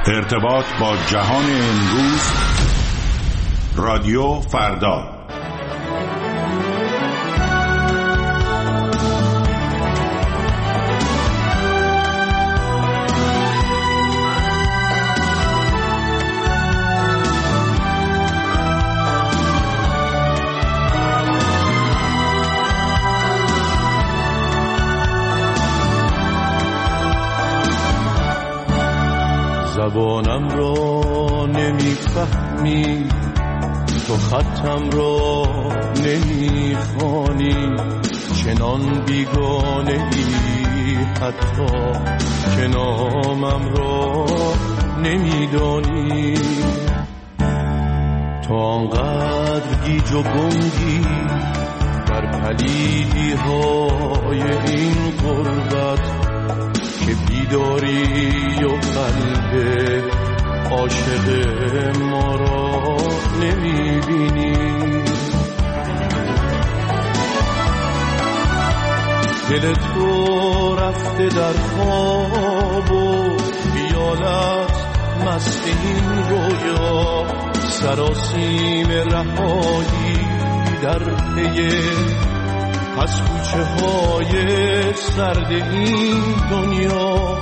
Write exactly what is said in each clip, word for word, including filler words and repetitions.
ارتباط با جهان امروز، رادیو فردا. زبانم را نمیفهمی، تو خطم را نمیخوانی، چنان بیگانه ای حتی که نامم را نمیدانی. تو آنقدر گیج و گنگی در پلیدی های این غربت که بیداری و قلب عاشق ما را نمیبینی. دل تو رفته در خواب و خیالت مست این رویا، سراسیم رهایی در پی از کوچه های سرد این دنیا.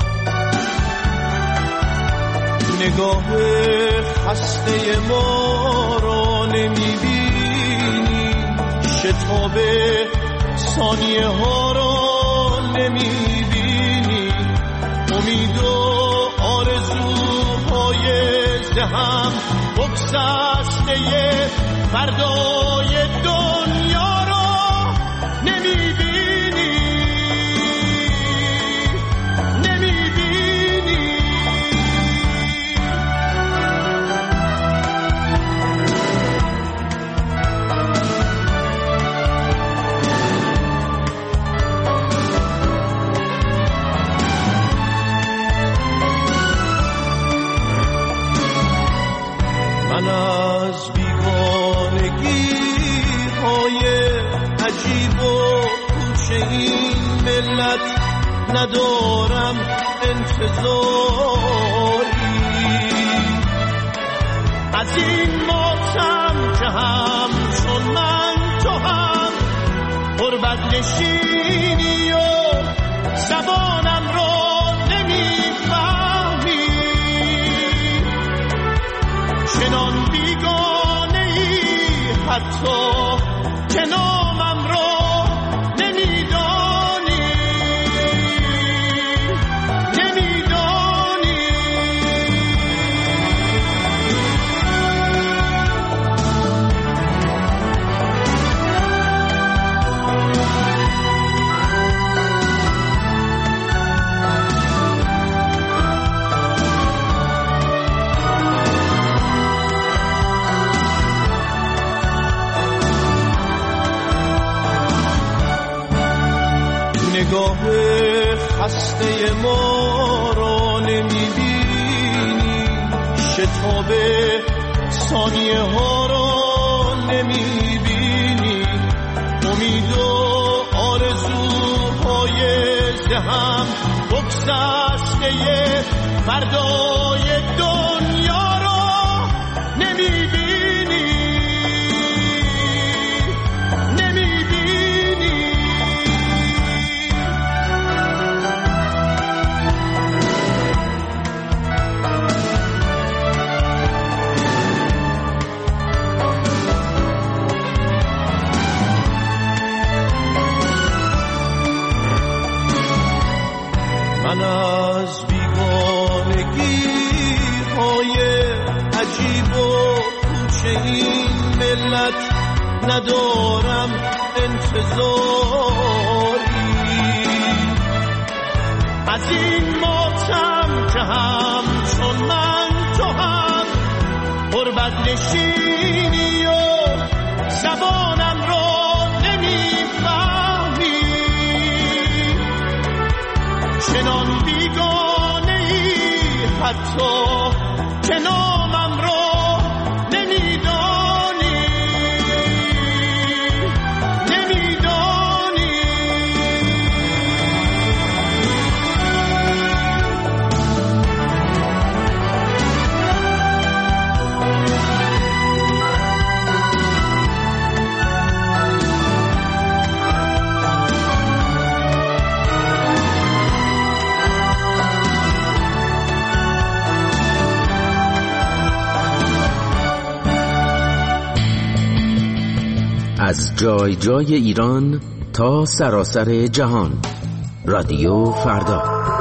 نگاه خسته ما را نمیبینی، شتاب ثانیه ها را نمیبینی، امید و آرزوهای ذهن بگسسته فردای دنیا را نمیبینی، نمیبینی. من از بیگانگی های عجیب و کوچه این ملت ندارم انتظاری، از این ماتم که هم چون من تو هم غربت نشینی و زبانم را نمیفهمی، چنان بیگانه ای حتی که نامم را نمیدانی، نمیدانی. نگاه خسته ما را نمیبینی، شتاب ثانیه ها را نمیبینی، امید و آرزوهای ذهن بگسسته فردای دنیا را نمیبینی، نمیبینی. من از بیگانگی های عجیب و کوچه این ملت ندارم انتظاری، از این ماتم که هم چون من تو هم غربت نشینی و زبانم را نمیفهمی، چنان بیگانه ای حتی که نامم را نمیدانی، نمیدانی. از جای جای ایران تا سراسر جهان. رادیو فردا.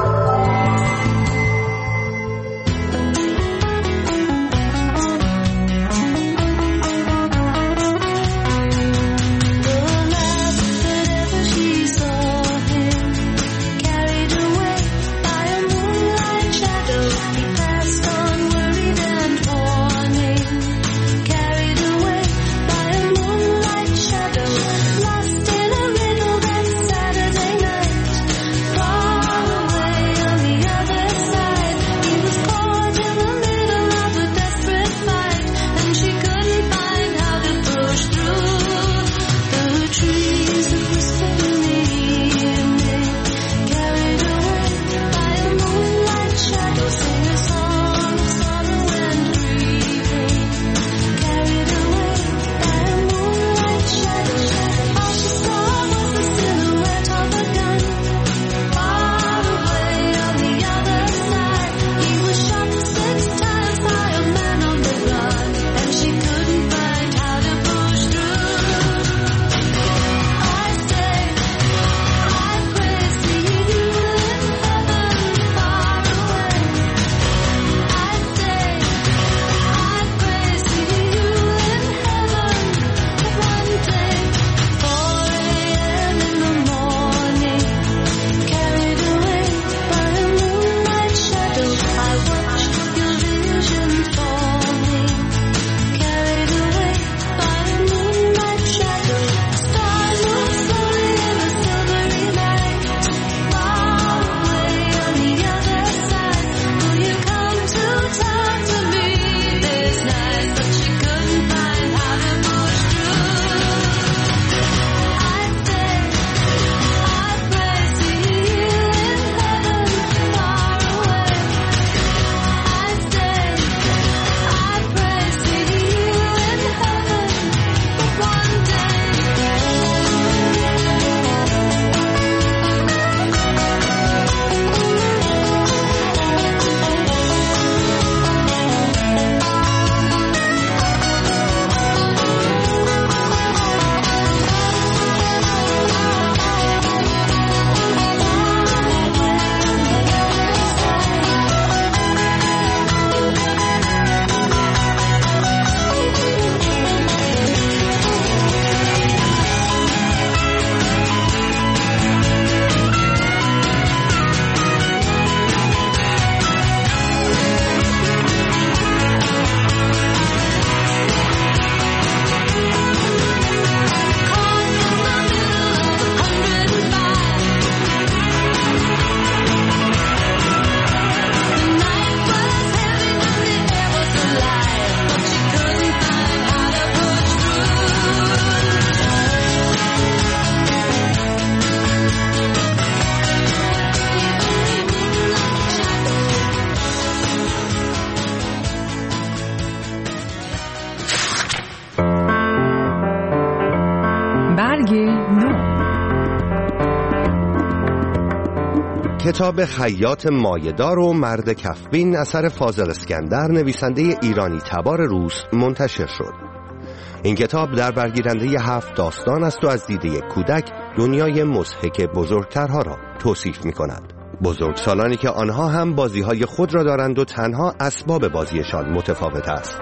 کتاب خیاط مایه‌دار و مرد کفبین اثر فاضل اسکندر، نویسنده ایرانی تبار روس، منتشر شد. این کتاب در برگیرنده هفت داستان است و از دید یک کودک دنیای مضحک بزرگترها را توصیف می کند. بزرگسالانی که آنها هم بازی‌های خود را دارند و تنها اسباب بازیشان متفاوت است.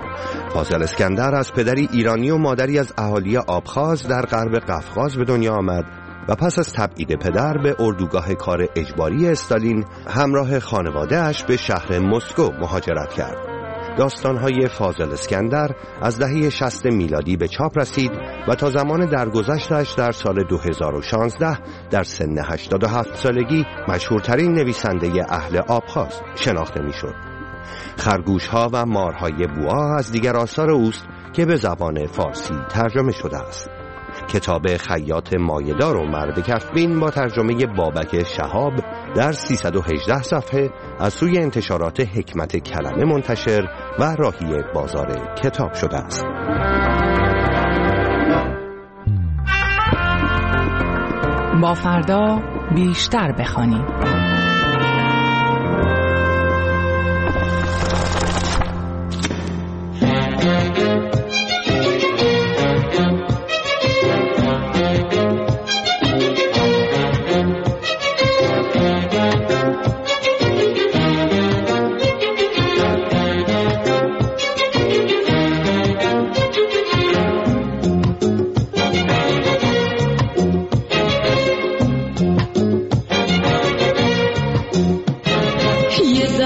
فاضل اسکندر از پدری ایرانی و مادری از اهالی آبخاز در غرب قفقاز به دنیا آمد و پس از تبعید پدر به اردوگاه کار اجباری استالین همراه خانواده‌اش به شهر مسکو مهاجرت کرد. داستان‌های فاضل اسکندر از دهه شصت میلادی به چاپ رسید و تا زمان درگذشتش در سال دو هزار و شانزده در سن هشتاد و هفت سالگی مشهورترین نویسنده اهل آبخاز شناخته می‌شد. خرگوش‌ها و مارهای بوا از دیگر آثار اوست که به زبان فارسی ترجمه شده است. کتاب خیاط مایه‌دار و مرد کفبین با ترجمه بابک شهاب در سیصد و هجده صفحه از سوی انتشارات حکمت کلمه منتشر و راهی بازار کتاب شده است. با فردا بیشتر بخوانیم.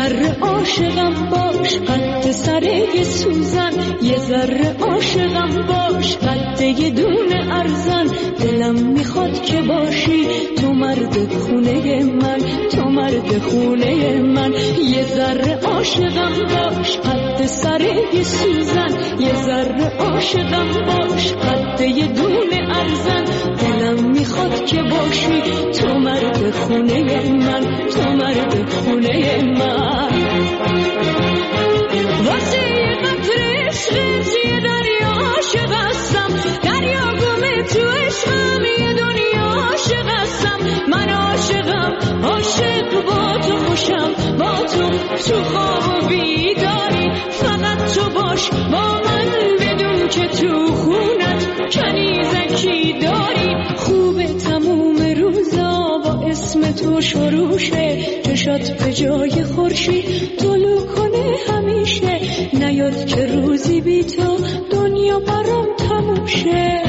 ذره عاشقم باش قد سر سوزن، یه ذره عاشقم باش قد یه دونه ارزن. دلم میخواد که باشی تو مرد خونه من، تو مرد خونه من. یه ذره عاشقم باش قد سر سوزن، یه ذره عاشقم باش قد یه دونه ارزن. دلم میخواد که باشی تو مرد خونه من، تو مرد خونه من. واسه یه قطره عشقت یه دریا عاشق هستم، دریا گمه تو عشقم یه دنیا عاشق هستم. من عاشقم، عاشق با تو خوشم، با تو تو خواب و بیداری. فقط تو باش با من بدون که تو خونت کنیزکی داری. خوبه تموم روزا با اسم تو شروشه، چشات به جای خورشید طلوع کنه همیشه. نیاد که روزی بی تو دنیا برام تموم شه.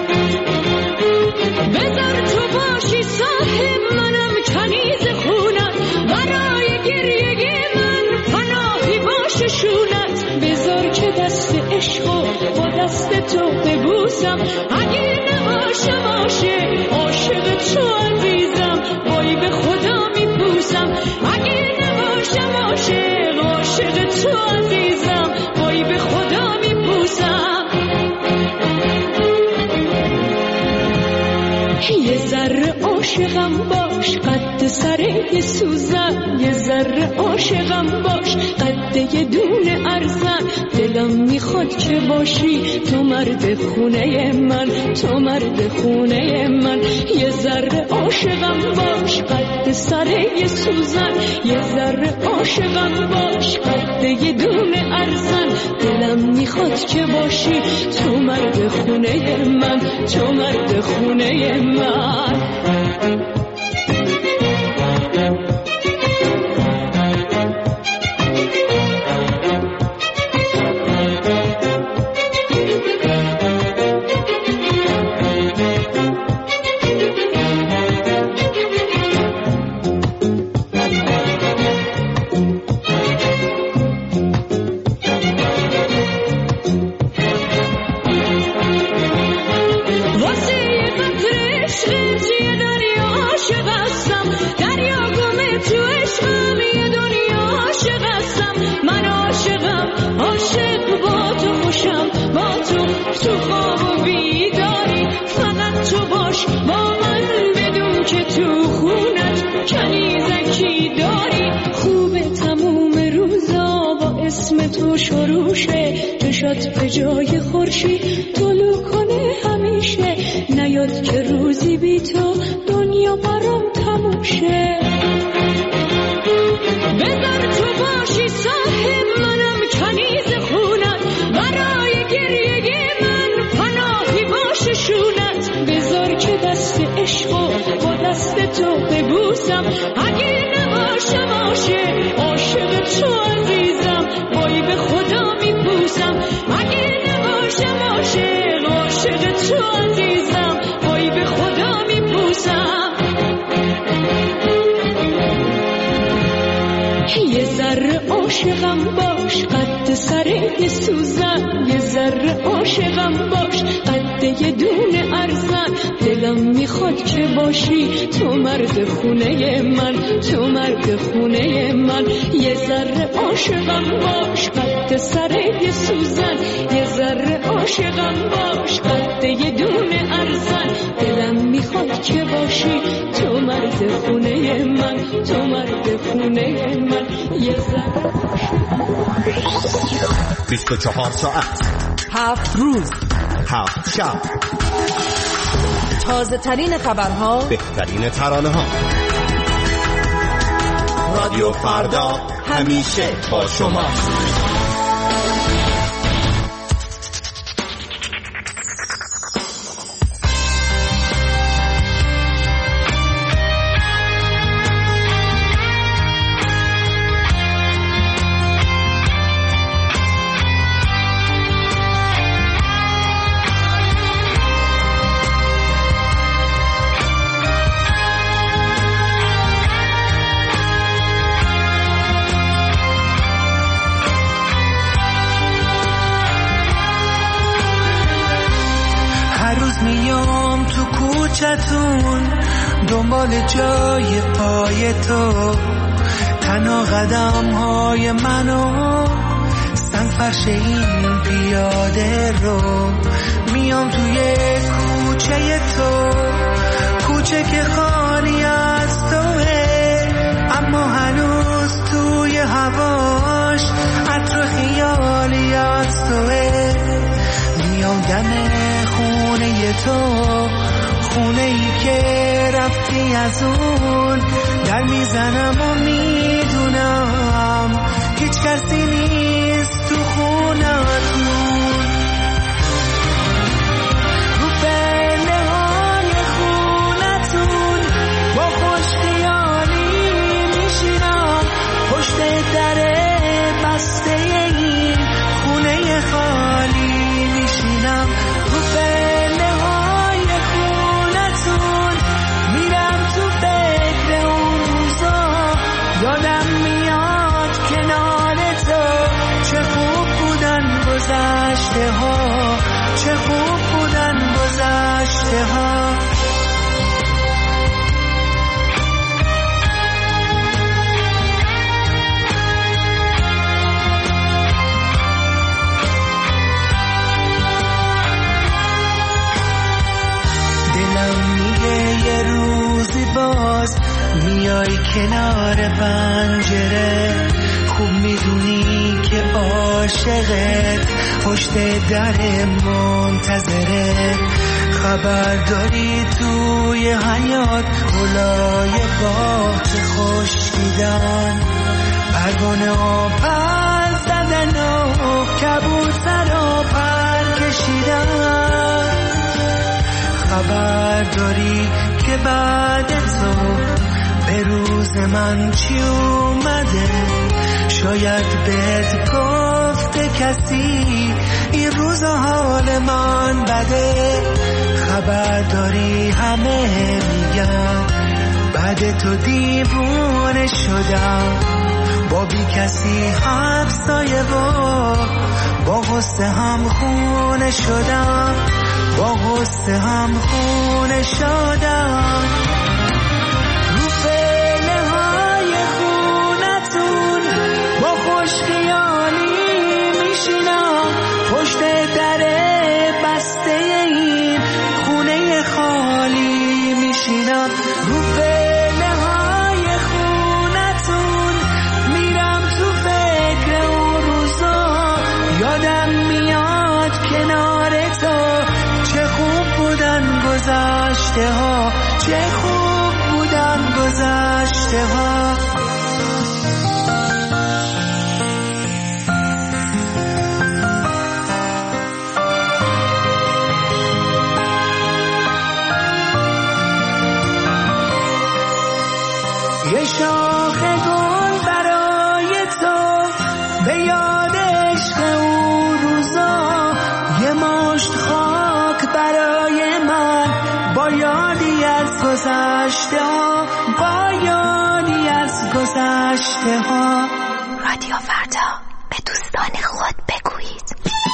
بذار تو باشی صاحب منم کنیز خونت، برای گریه من پناهی باشه شونت. بذار که دست عشقو با دست تو ببوسم، اگه نباشه باشه عاشق تو عزیزم. وای به خدا میپوسم اگه نباشه باشه عاشق تو عزیزم. وای به خدا میپوسم. یه ذره عاشقم باش قد سر سوزن، یه ذره عاشقم باش قد یه دونه ارزن. دلم میخواد که باشی تو مرد خونه من، تو مرد خونه من. یه ذره عاشقم باش قد سر سوزن، یه ذره عاشقم باش قد یه دونه ارزن. دلم میخواد که باشی تو مرد خونه من، تو مرد خونه من. تو خواب و بیداری. فقط تو باش با من بدون که تو خونت کنیزکی داری. خوبه تموم روزا با اسم تو شروشه، چشات به جای خورشید طلوع کنه همیشه. نیاد که روزی بی تو دنیا برام تموم شه. بذار تو باشی صاحب منم کنیز خونت، برای گریه من پناهی باشه شونت. بذار که دست عشقو با دست تو ببوسم، اگه نباشه باشه عاشق تو عزیزم. وای به خدا میپوسم اگه نباشه باشه عاشق تو عزیزم. وای به خدا میپوسم. یه ذره عاشقم باش قد سر سوزن، یه ذره عاشقم باش قد یه دونه ارزن. دلم میخواد که باشی تو مرد خونه من، تو مرد خونه من. یه ذره عاشقم باش قد سر سوزن، یه ذره عاشقم باش قد یه دونه ارزن. دلم میخواد که باشی تو مرد خونه من، تو مرد خونه من. یه ذره بیست و چهار ساعت، هفت روز، هفت شب، تازه ترین خبرها، بهترین ترانه ها. رادیو فردا همیشه با شما. میام تو کوچتون دنبال جای پای تو، تنها قدم های منو سنگ فرش این پیاده رو. میام توی کوچه تو، کوچه که خالی از توه، اما هنوز توی هواش عطر خیالی از توه. میام دم خونه تو، خونه ای که رفتی از اون، در میزنم و میدونم هیچ کسی نیست تو خونتون. رو پله های خونتون با خوش خیالی میشینم، پشت در بسته این خونه خالی میشینم. رو پله های خونتون میرم تو فکر اون روزا، یادم میاد کنار تو چه خوب بودن گذشته ها، چه خوب بودن گذشته ها. یه روزی باز میای کنار پنجره، خوب میدونی که عاشقت پشت در منتظره. خبر داری توی حیات گلای باغ خوش دیدن، پروانه ها پر زدن و کبوتر ها پر کشیدن. خبر داری که بعد تو به روز من چی اومده، شاید بهت گفته کسی این روز حال من بده. خبر داری همه میگن بعد تو دیوونه شدم، با بی کسی همسایه و با غصه هم خونه شدم، با غصه هم خونه شدم. رو پله های خونتون با خوش خیالی میشینم، پشت در بسته این خونه خالی میشینم. رو پله های خونتون میرم تو فکر اون روزا، یادم میاد کنار تو چه خوب بودن گذشته ها، چه خوب بودن گذشته ها. یه شاخ گل برای تو به یاد عشق اون روزا، یه مشت خاک برای من با یادی از گذشته ها، با یادی از گذشته ها. رادیو فردا، به دوستان خود بگویید.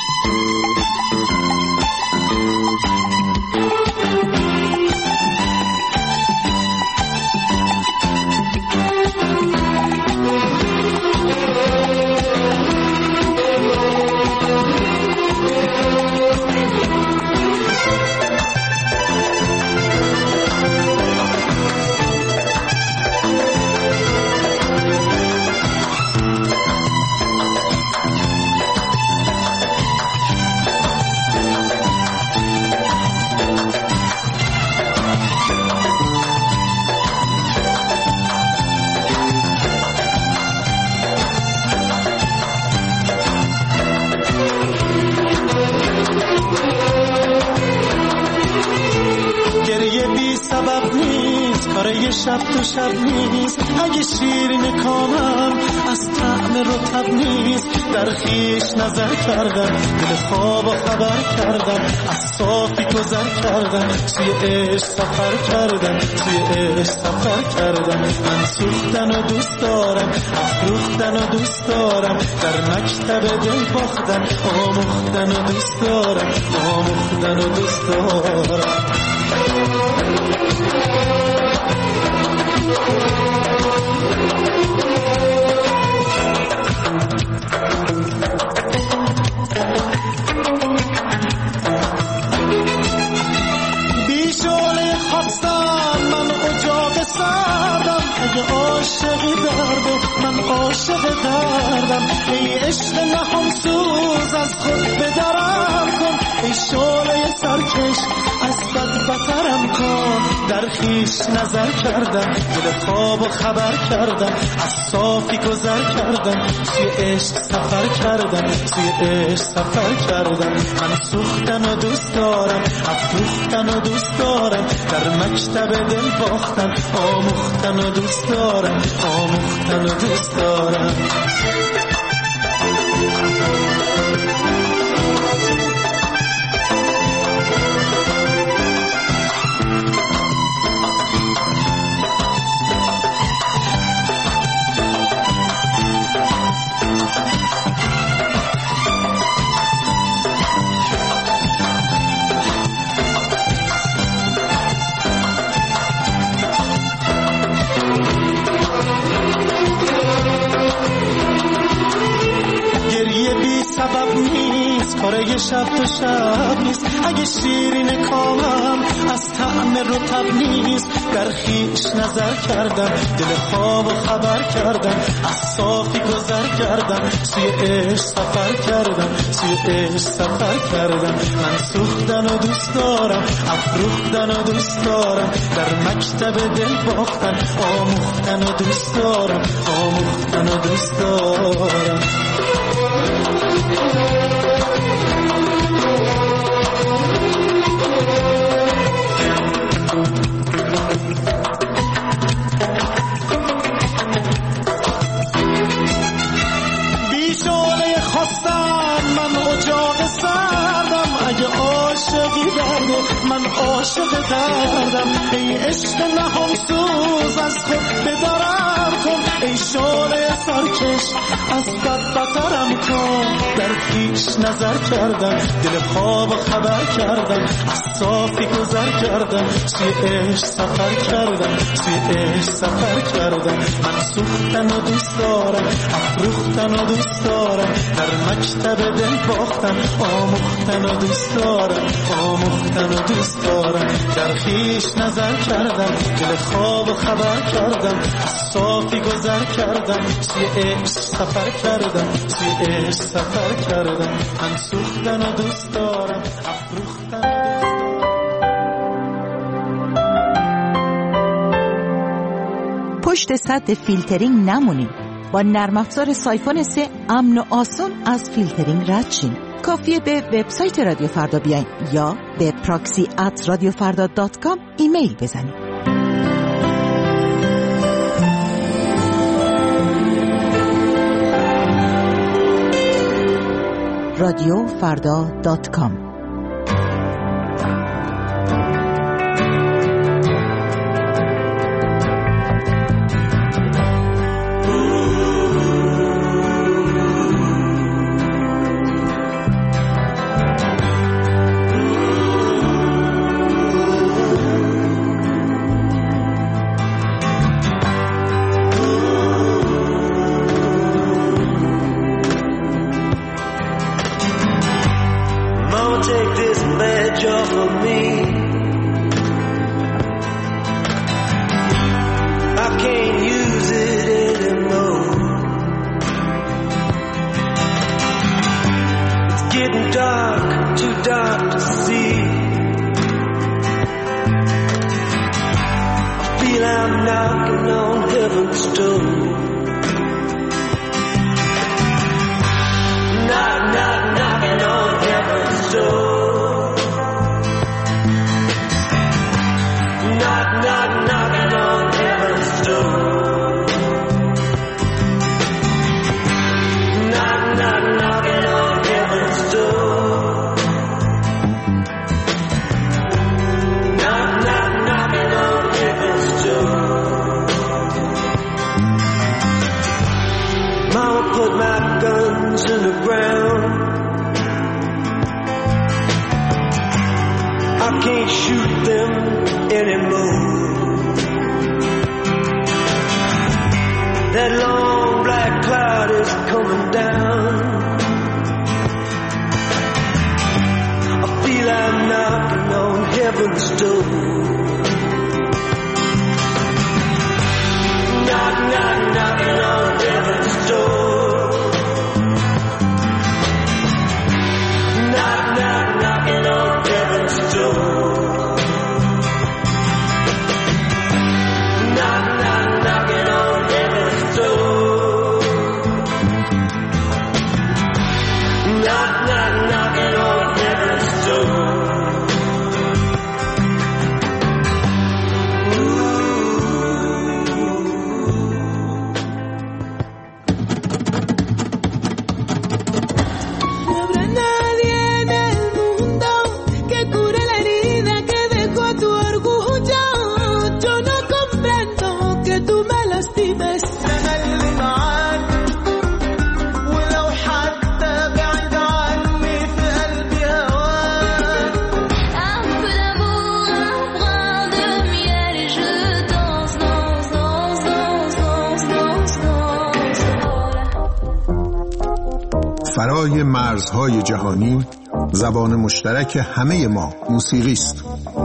یه شب تو شب نیست، اگه شیرین کامم از طعم رطب نیست، در در خیش نظر کردم، دل خواب و خبر کردم، از صافی گذر کردم، توی عشق سفر کردم، توی عشق سفر کردم. من سوختن و دوست دارم، افروختن و دوست دارم، در مکتب دل باختن، آموختن و دوست دارم، آموختن و دوست دارم. بیشونه خواستم من اجاق سردم، اگه عاشقی درده من عاشق دردم. ای عشق نهم سوز از خود بدرم کن، ای شعله سرکش از بد بترم کن. در خیش نظر کردم، دل خواب و خبر کردم، از صافی گذر کردم، توی عشق سفر کردم، توی عشق سفر کردم. من سوختن و دوست دارم، افروختن و دوست دارم، در مکتب دل باختن، آموختن و دوست دارم، آموختن و دوست دارم. سبب نیست، کاره شب تو شب نیست، اگه شیرین کامم از طعم رطب نیست. در خیش نظر کردم، دل خواب و خبر کردم، از صافی گذر کردم، توی عشق سفر کردم، توی عشق سفر کردم. من سوختن و دوست دارم، افروختن و دوست دارم، در مکتب دل باختن، آموختن و دوست دارم، آموختن و دوست دارم. بیشونه خواستم من اجاق سردم، اگه عاشقی درده من عاشق دردم. ای عشق نهم سوز از خود بدرم کن، ای شعله سرکش از بد بترم کن. در خیش نظر کردم، دل خواب و خبر کردم، از صافی گذر کردم، توی عشق سفر کردم، توی عشق سفر کردم. من سوختن و دوست دارم، افروختن و دوست دارم، در مکتب دل باختن، آموختن و دوست دارم، آموختن و دوست دارم. در خیش نظر کردم، دل خواب و خبر کردم، از صافی گذر کردم، توی عشق سفر کردم، توی عشق سفر کردم. من سوختن و دوست دارم، افروختن و دوست دارم. پشت سد فیلترینگ نمونید. با نرم افزار سایفون سه امن و آسان از فیلترینگ رد شین. کافیه به وبسایت رادیو فردا بیاین یا به پراکسی ات رادیو فردا دات کام ایمیل بزنید. رادیو فردا دات کام. Knock, knock, my guns in the ground. I can't shoot them anymore. That long black cloud is coming down. I feel I'm knocking on heaven's door. Knock, knock, knocking on heaven's door. Knock, knock, knocking on heaven's door. Knock, knock, knocking on heaven's door. Knock, knock, knocking on heaven's door. فرای مرزهای جهانی، زبان مشترک همه ما موسیقی است.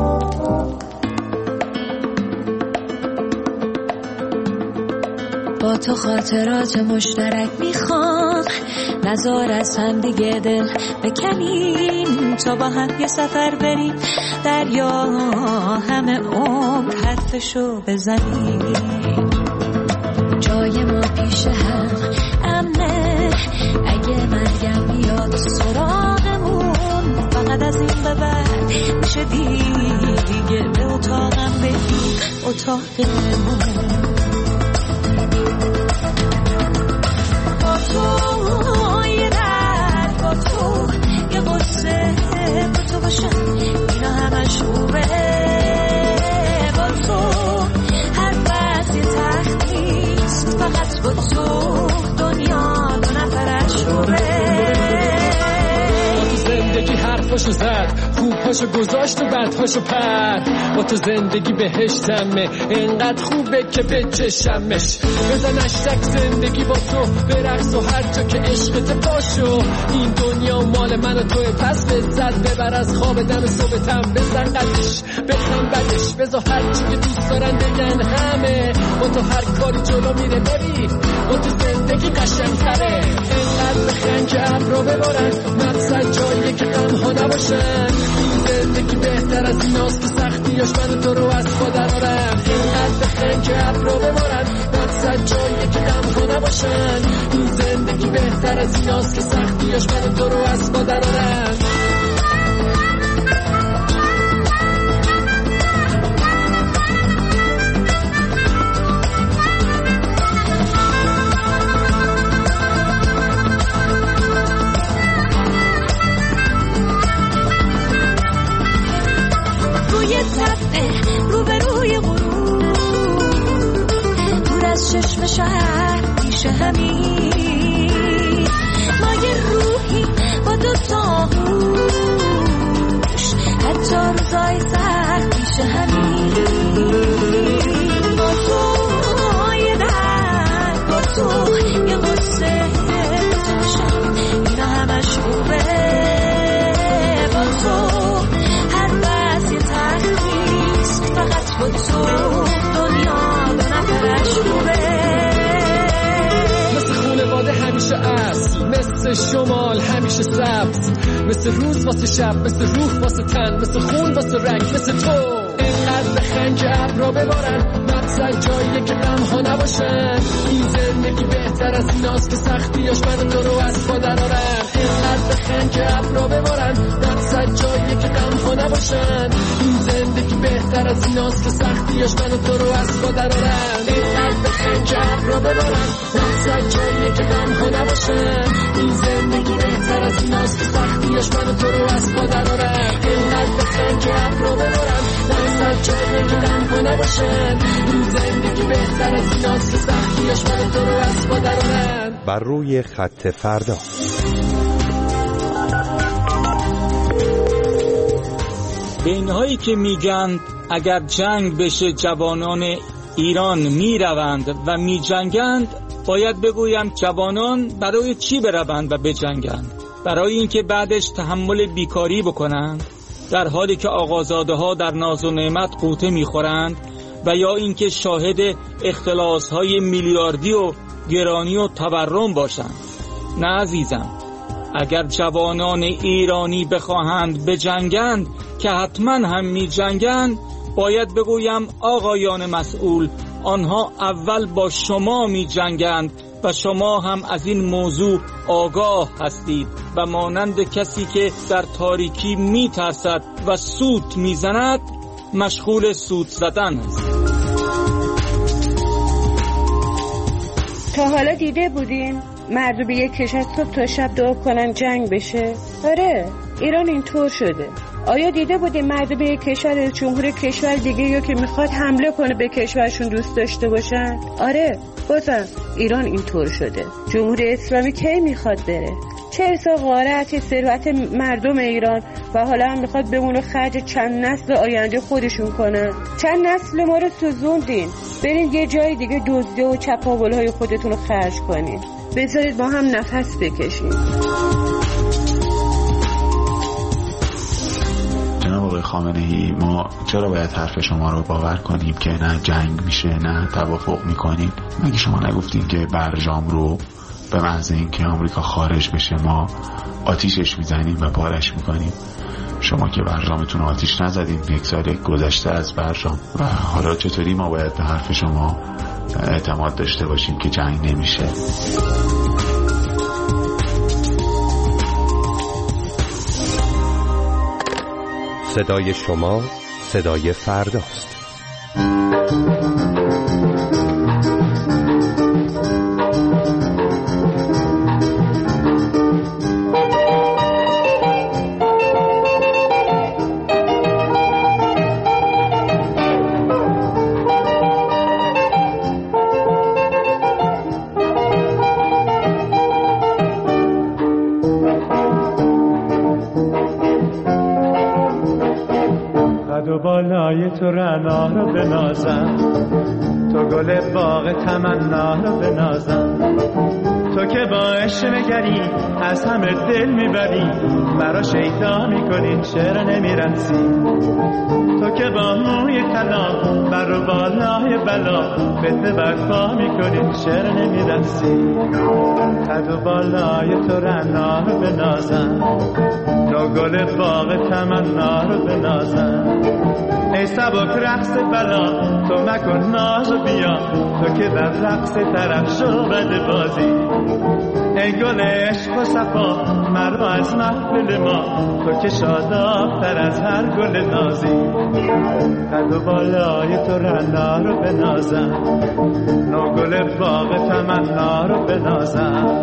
با تو خاطرات مشترک میخوام، نزار از هم دیگه دل بکنیم، تا با هم یه سفر بریم دریا، همه عمر حرفشو بزنیم. جای ما پیش هم امنه، اگه مرگم بیاد سراغمون، فقط از این به بعد میشه دیگه به اتاقم بریم، اتاقمون. با تو یه درد، با تو یه قصه، با تو باشم اینا همش خوبه. با تو هر وقت یه تخت نیست، فقط با تو دنیا دو نفرش روبه. زندگی حرفاشو زد، خوبهاشو گذاشت و بدهاشو پر. با تو زندگی بهشتمه، اینقدر خوبه که به چشمش. بزن اشتک زندگی با تو برقص و هر جا که عشقت باشو. این دنیا مال من و توی، پس لذت ببر از خواب دم صبحتم. بزن قدش بخم بدش، بذار هر چی که دوست دارن بگن همه. با تو هر کاری جلو میره ببین، با تو زندگی قشنگ‌تره. اینقدر بخن که ابرو ببارن، مقصد جاییه که غم ها نباشن. زندگی بهتر از ایناست که سختیاش من تو رو از پا درارم. اینقدر بخن که ابرو ببارن، مقصد جاییه که غم ها نباشن. این زندگی بهتر از ایناست که سختیاش من تو رو از پا درارم. روبروی غروب، دور از چشم شهر پیش همین، ما یه روحی با دو تا گوش، حتی روزای سخت پیش همین. با تو یه درد، با تو یه قصه، با تو باشم اینا همش خوبه. با تو هر بس یه تخت، فقط با تو دنیا به نفرش روبه. مثل خونواده همیشه اصل، مثل شمال همیشه سبز، مثل روز واسه شب، مثل روح واسه تن، مثل خون واسه رنگ، مثل تو. اینقدر بخن که ابرو ببارن، مقصد جاییه که غم ها نباشن. این زندگی بهتر از ایناست که سختیاش من تو رو از پا درارن. اینقدر بخن که ابرو ببارن، مقصد جاییه که غم ها نباشن. این زندگی بهتر از ایناست که سختیاش من تو رو از پا درارن. اینقدر بخن که ابرو ببارن، مقصد جاییه که غم ها نباشن. این زندگی بهتر از ایناست که سختیاش من تو رو از پا درارن. اینقدر بخن که ابرو ببارن، مقصد جاییه که غم ها نباشن. این زندگی بهتر از ایناست که سخت رویش من تو رو از مادرانم. بر روی خط فردا. به اینهایی که میگند اگر جنگ بشه جوانان ایران میروند و میجنگند، باید بگویم جوانان برای چی بروند و بجنگند؟ برای اینکه بعدش تحمل بیکاری بکنند در حالی که آقازاده ها در ناز و نعمت قوطه میخورند، و یا اینکه شاهد اختلاس های میلیاردی و گرانی و تورم باشند؟ نه عزیزم، اگر جوانان ایرانی بخواهند بجنگند که حتما هم می جنگند، باید بگویم آقایان مسئول، آنها اول با شما می جنگند و شما هم از این موضوع آگاه هستید و مانند کسی که در تاریکی می ترسد و سوت می زند مشغول سوت زدن است. تا حالا دیده بودین مردم به یک کشور صبح تا شب دعا کنن جنگ بشه؟ آره، ایران اینطور شده. آیا دیده بودین مردم به یک کشور جمهوری کشور دیگه یا که میخواد حمله کنه به کشورشون دوست داشته باشن؟ آره، بازم ایران اینطور شده. جمهوری اسلامی کی میخواد بره؟ چه ارسا غارت ثروت مردم ایران و حالا هم میخواد بمونه خرج چند نسل آینده خودشون کنن. چند نسل ما رو سوزوندین، برین یه جای دیگه دزدی و چپاولهای خودتون رو خرج کنین. بذارید ما هم نفس بکشیم. جناب آقای خامنه‌ای، ما چرا باید حرف شما رو باور کنیم که نه جنگ میشه نه توافق میکنیم؟ مگه شما نگفتین که برجام رو به محض اینکه آمریکا خارج بشه ما آتیشش میزنیم و پارش میکنیم؟ شما که برجامتون آتیش نزدیم، یک سال گذشته از برجام، و حالا چطوری ما باید به حرف شما اعتماد داشته باشیم که جنگ نمیشه؟ صدای شما صدای فرداست. بالای تو رعنا رو بنازم، تو گل باغ تمنا رو بنازم، تو که با عشق نگری از همه دل میبری، مرا شیدا میکنی چرا نمیرسی؟ تو که با موی طلا بر و بالای بلا فتنه برپا میکنی چرا نمیرسی؟ قد و بالای تو رعنا رو بنازم، تو گل باغ تمنا رو بنازم، ای سبک رقص بلا تو مکن ناز و بیا، تو که در رقص طرف شو بد بازی، ای گل عشق و صفا مرا از محفل ما، تو که شاداب‌تر از هر گل نازی. قد و بالای تو رعنا رو بنازم، نو گل باغ تمنا رو بنازم.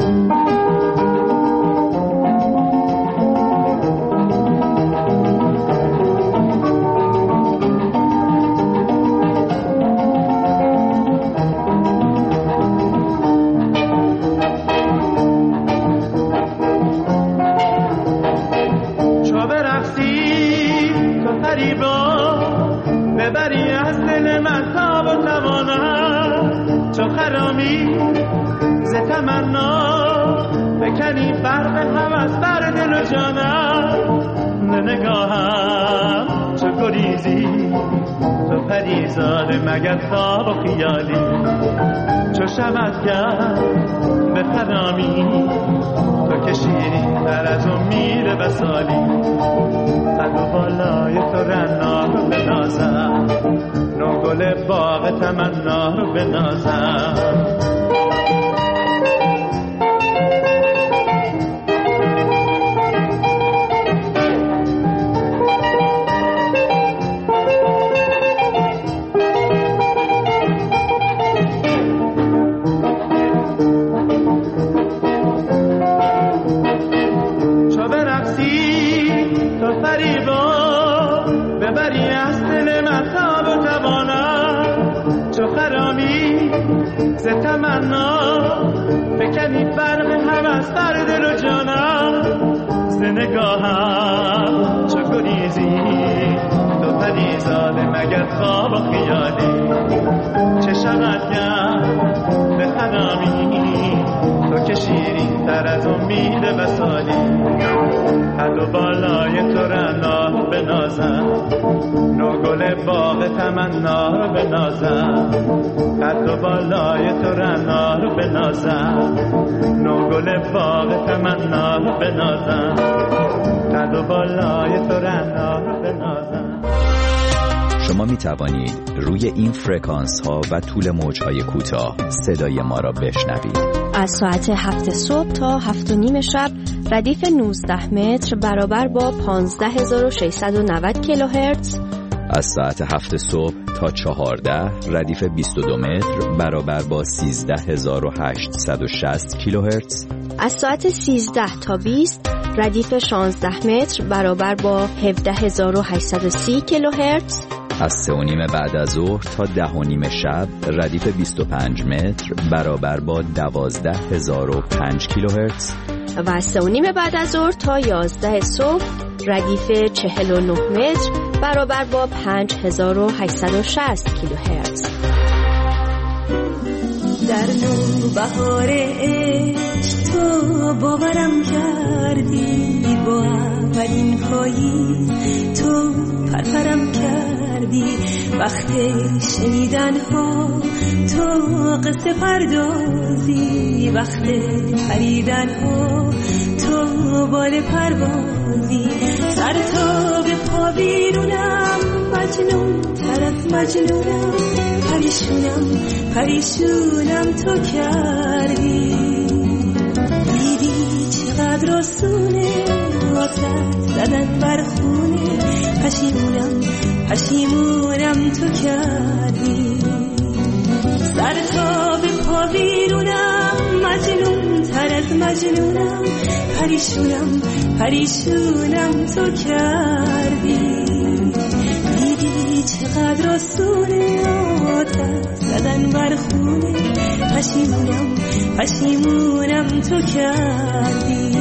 ببری از دل من تاب و توانم، چو خرامی ز تمنا بکنی برق هوس بر دل و جانم، نگاهم چو گریزی تو پریزاده مگر خواب و خیالی، چو شمت کرد به خرامی تو که شیرین تر از امید وصالی. قد و بالای تو رعنا رو بنازم، نو گل باغ تمنا رو بنازم. ز تمنا بکنی برق هوس بر دل و جانم ز نگاهم چو گریزی تو پریزاده مگر خواب و خیالی چه شود گر به خنامی تو که شیرین تر از امید وصالی قد و بالای تو رنا بنازم نو گل باغ تمنا رو بنازم قد و بالای تو رنا رو بنازم نو گل باغ تمنا رو بنازم قد و بالای تو رنا رو بنازم. شما می توانید روی این فرکانس ها و طول موج های کوتاه صدای ما را بشنوید. از ساعت هفت صبح تا هفت و نیم شب ردیف نوزده متر برابر با پانزده هزار و ششصد و نود کیلوهرتز. از ساعت هفت صبح تا چهارده ردیف بیست و دو متر برابر با سیزده هزار و هشتصد و شصت کیلوهرتز. از ساعت سیزده تا بیست ردیف شانزده متر برابر با هفده هزار و هشتصد و سی کیلوهرتز. از سه و نیم بعد از ظهر تا ده و نیم شب ردیف بیست و پنج متر برابر با دوازده هزار و پنج کیلوهرتز. و از سه و نیم بعد از ظهر تا یازده صبح ردیف چهل و نه متر برابر با پنج هزار و هشتصد و شصت کیلوهرتز. در نوبهار عشق تو باورم کردی، با اولین پاییز تو پرپرم کردی، وقت شنیدن ها تو قصه پردازی، وقت پریدن ها تو بال پروازی، سر تا به پا بیرونم مجنون تر از مجنونم، پریشونم پریشونم تو کردی، دیدی چقدر آسونه واسه زدن بر خونه، پشیمونم پشیمونم تو کردی، سر تا به پا بیرونم مجنون تر از مجنونم، پریشونم پریشونم تو کردی، دیدی چقدر آسونه آتش زدن بر خونه، پشیمونم پشیمونم تو کردی.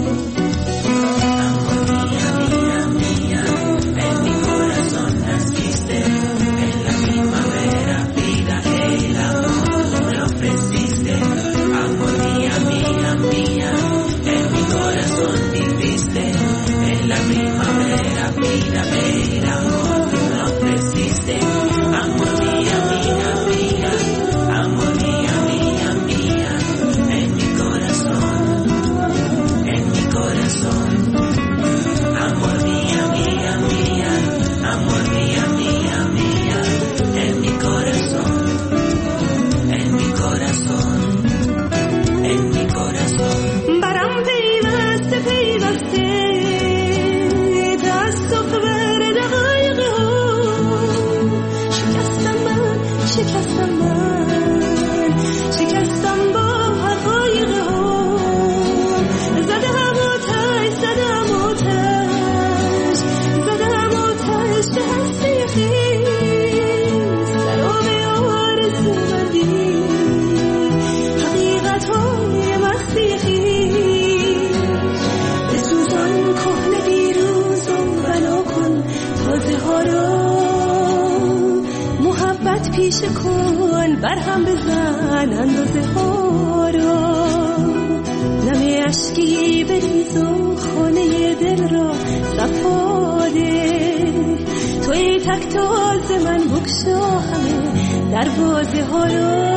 پیش کن برهم بزن اندازه ها را، نم عشقی بریز و خانه دل را صفاده، توی تک تاز من بکشا همه دروازه ها را،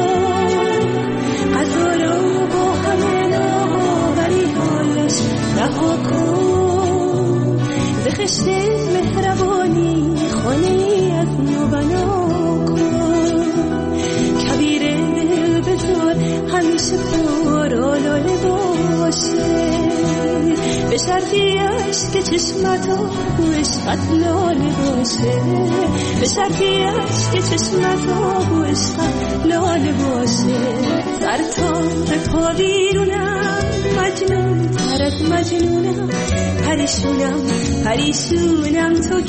غذا را با همه ناوری حالش رها کن، به خشت مهربانی خانه از نو بنا کن، همیشه پر آلاله باشه، به شرطی عشق که چشمتا و عشقت لاله باشه، به شرطی عشق که چشمتا و عشقت لاله باشه، سر تا به پا بیرونم مجنون تر از مجنونم، پریشونم پریشونم تو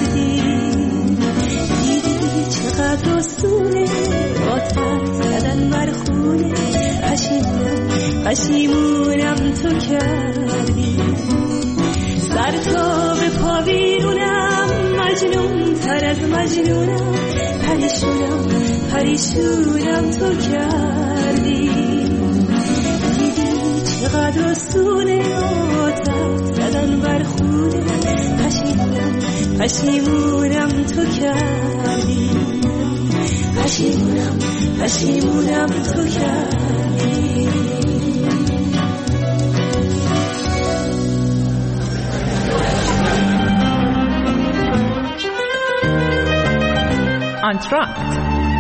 کردی، دیدی چقدر آسونه آتش زدن بر خونه پشیمونم پشیمونم تو کردی سر تا به پا بیرونم مجنون تر از مجنونم پریشونم پریشونم تو کردی دیدی چقدر رسونه آتت زدن بر خونه پشیمونم پشیمونم تو کردی پشیمونم پشیمونم تو کردی آنتراکت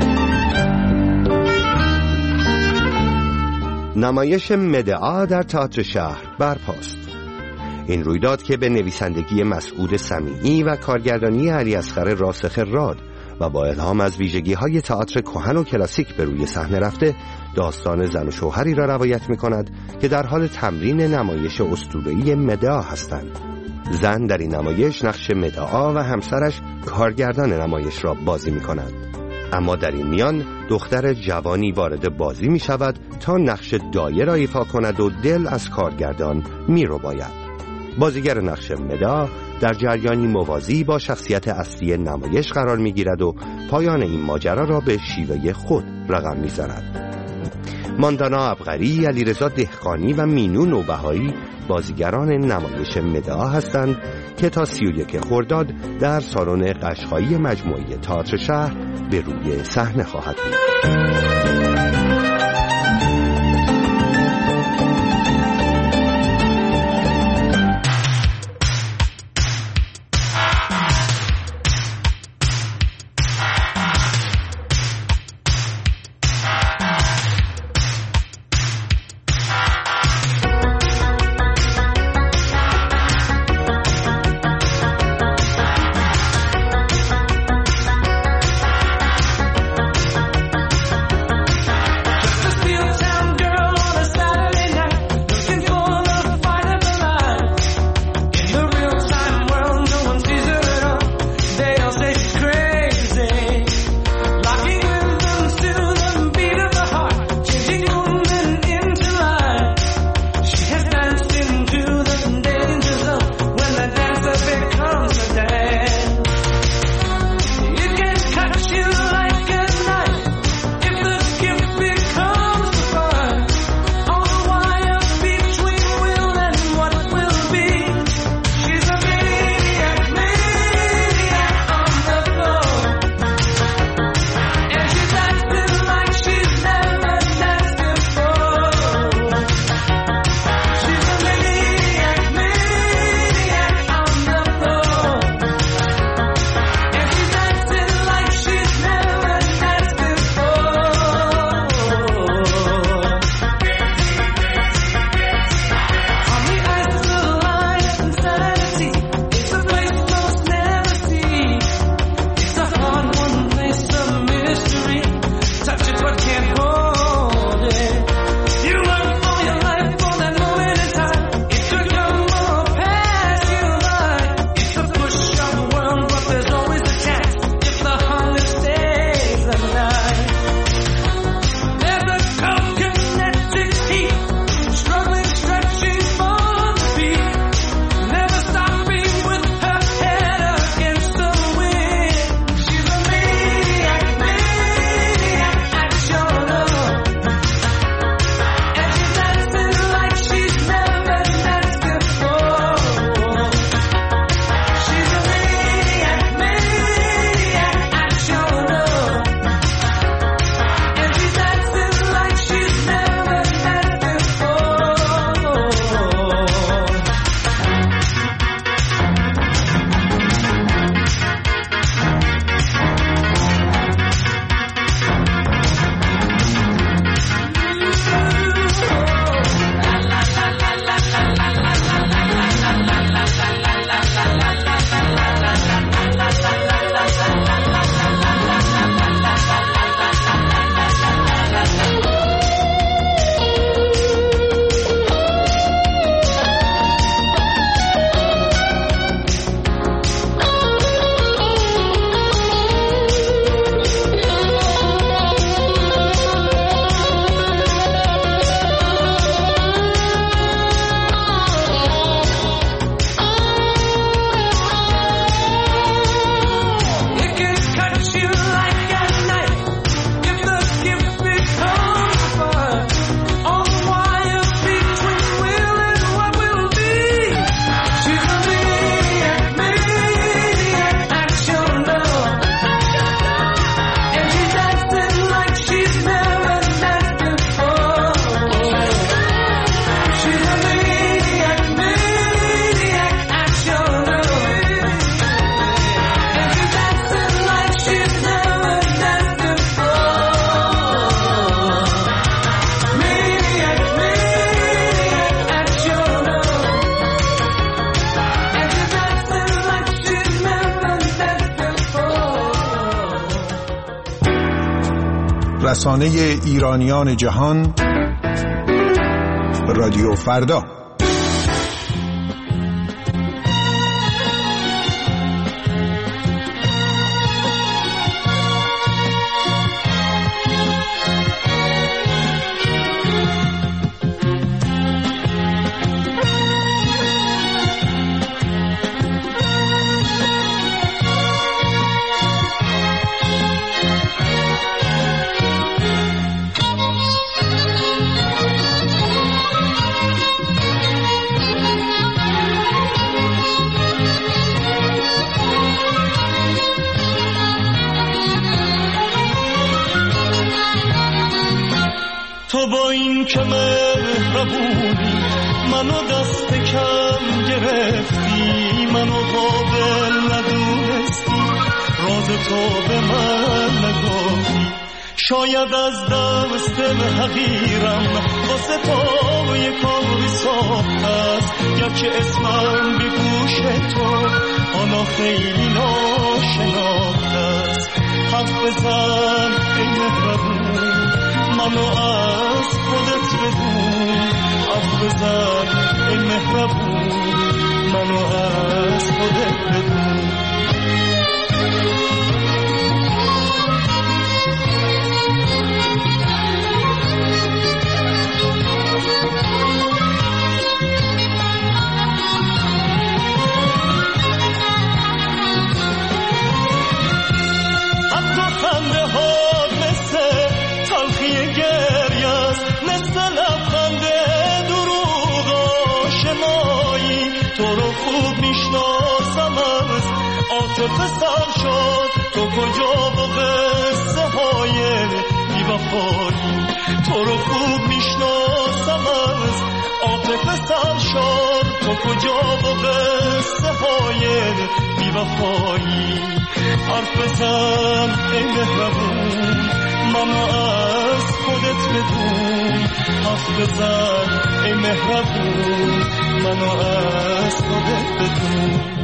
نمایش مدعا در تئاتر شهر برپاست. این رویداد که به نویسندگی مسعود سمیعی و کارگردانی علی اصغر راسخ راد و با الهام از ویژگی‌های تئاتر کهن و کلاسیک به روی صحنه رفته، داستان زن و شوهری را روایت می‌کند که در حال تمرین نمایش اسطوره‌ای مدعا هستند. زن در این نمایش نقش مدعا و همسرش کارگردان نمایش را بازی می‌کنند. اما در این میان دختر جوانی وارد بازی می‌شود تا نقش دایه را ایفا کند و دل از کارگردان می‌رباید. بازیگر نقش مدعا در جریانی موازی با شخصیت اصلی نمایش قرار می‌گیرد و پایان این ماجرا را به شیوه خود رقم می‌زند. ماندانا عبقری، علیرضا دهقانی و مینو نوبهایی بازیگران نمایش مدعا هستند که تا سی و یک خرداد در سالن قشقایی مجموعه تئاتر شهر به روی صحنه خواهد بود. رسانه ایرانیان جهان، رادیو فردا. تو با این که مهربونی منو دست کم گرفتی، منو قابل ندونستی، راز تو به من نگفتی. شاید از دست حقیرم واسه تو یک کاری ساخت است، گرچه اسمم به گوش تو آنا خیلی ناشناخت است. حرف بزن ای مهربون، منو از خودت بدون. حرف بزن ای مهربون، منو از خودت بدون. عاطفه سر شد تو کجا با قصه های بی‌وفایی. تو رو خوب میشناسم از عاطفه سر شد تو کجا با قصه های بی‌وفایی. حرف بزن ای مهربون، منو از خودت بدون. حرف بزن ای مهربون، منو از خودت بدون.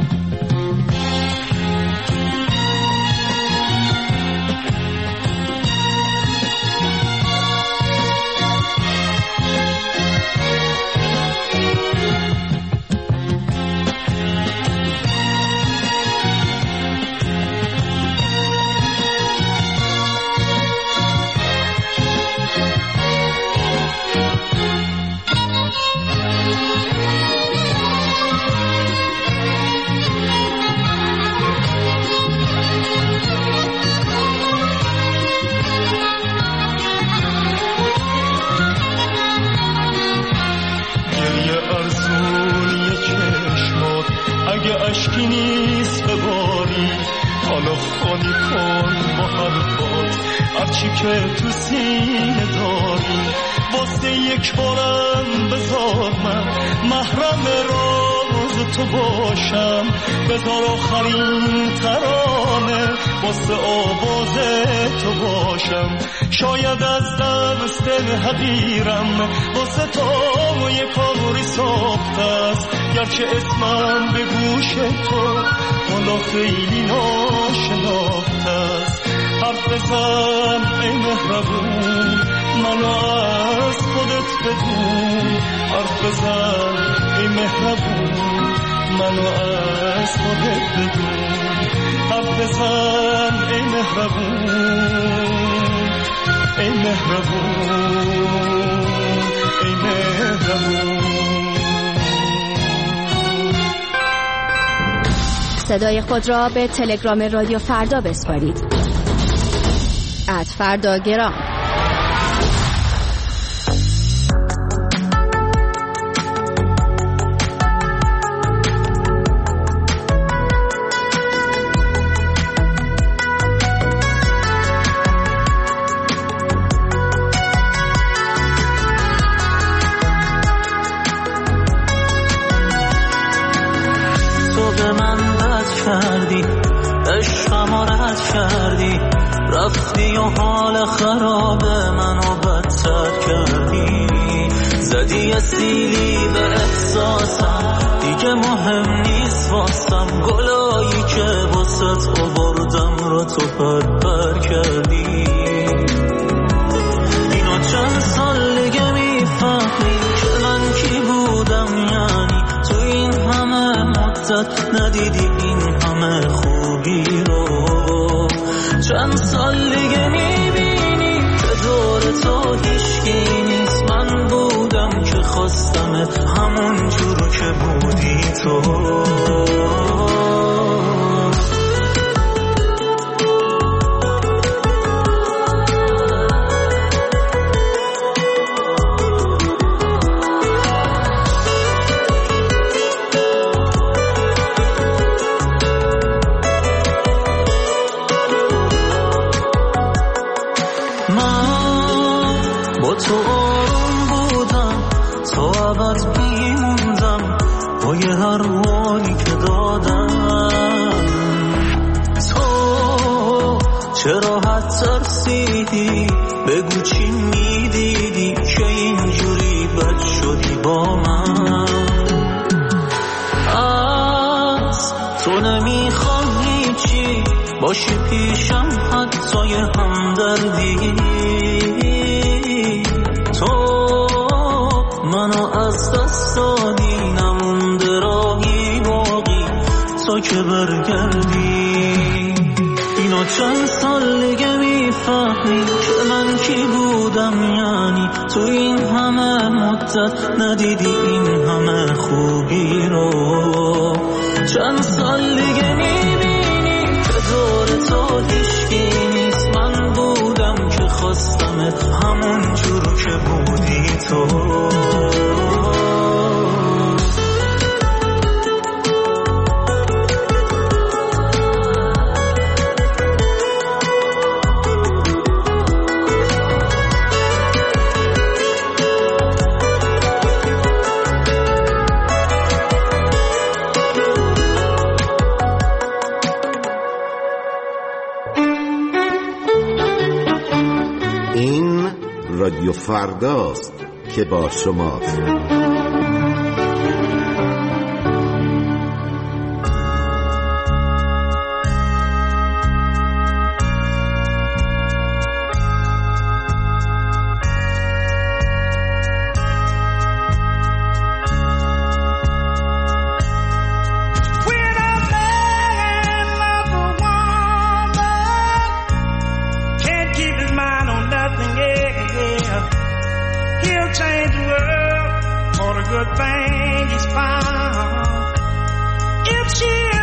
اشکی نیست بباری، حالا خالی کن با حرفات هرچی که تو سینه داری. واسه یک بارم بذار من محرم راز تو باشم، بذار آخرین ترانه واسه آواز تو باشم. شاید از دست حقیرم واسه تو یک کاری ساخت است، گرچه اسمم به گوش تو حالا خیلی ناشناخت است. حرف بزن ای مهربون، منو از خودت بدون. حرف بزن ای مهربون، منو از خودت بدون. حرف بزن ای مهربون، ای مهربون، ای مهربون. صدای خود را به تلگرام رادیو فردا بسپارید. ات فردا گرام. عشقمو رد کردی، رفتی و حال خراب منو بدتر کردی. زدی سیلی به احساسم، دیگه مهم نیست واسم. گلایی که واسط آوردم رو تو پر پر کردی. میفهمی که من کی بودم، یعنی تو این همه مدت ندیدی این همه خوبی رو. چند سال دیگه میبینی که دور تو هیچکی نیست، من بودم که خواستمت همون جور که بودی تو. هر حالی که دادم تو چرا حد ترسیدی، بگو چی میدیدی که اینجوری بد شدی با من. از تو نمیخوام هیچی باشی پیشم، حتی یه همدردی. تو منو از دست دادی، نمونده راهی باقی تا که برگردی. اینو چند سال دیگه میفهمی که من کی بودم، یعنی تو این همه مدت ندیدی این همه خوبی رو. چند سال دیگه میبینی که دور تو هیچکی نیست، من بودم که خواستمت همون جور که بودی تو. رادیو فرداست که با شماست. Change the world for the good thing he's found. If she